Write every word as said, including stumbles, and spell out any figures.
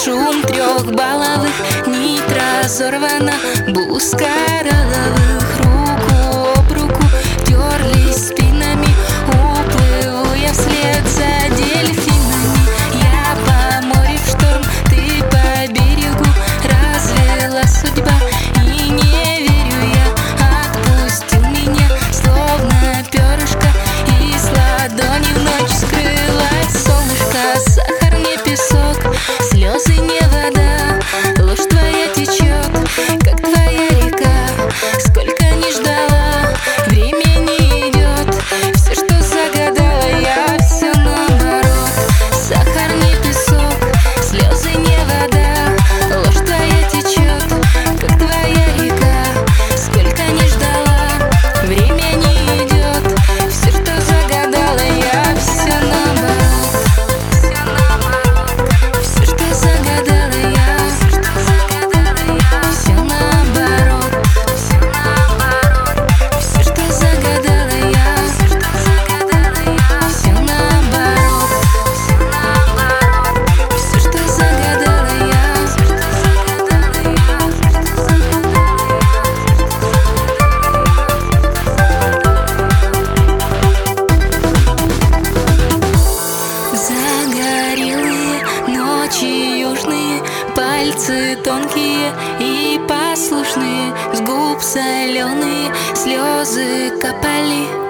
шум трехбалловых нить разорвана, бус коралловых руку об руку терлись спинами, уплыву я вслед за дельфинами. Я по морю в шторм, ты по берегу, развела судьба, и не верю я, отпустил меня, словно перышко, из ладони в ночь скрылось солнышко. Сахар не песок, слезы не вода, ложь твоя течет, как твоя река. Сколько ни ждала, время не идет, все, что загадала я, все наоборот. Сахар не песок, слезы не вода, ложь твоя течет, как твоя река. Сколько ни ждала, время не идет, все, что загадала я, все наоборот. Все, что загадала я, все наоборот. Все, что загадала я, все наоборот. Все, что загадала я. Загорелые ночи южные, пальцы тонкие и послушные, с губ соленые слезы капали.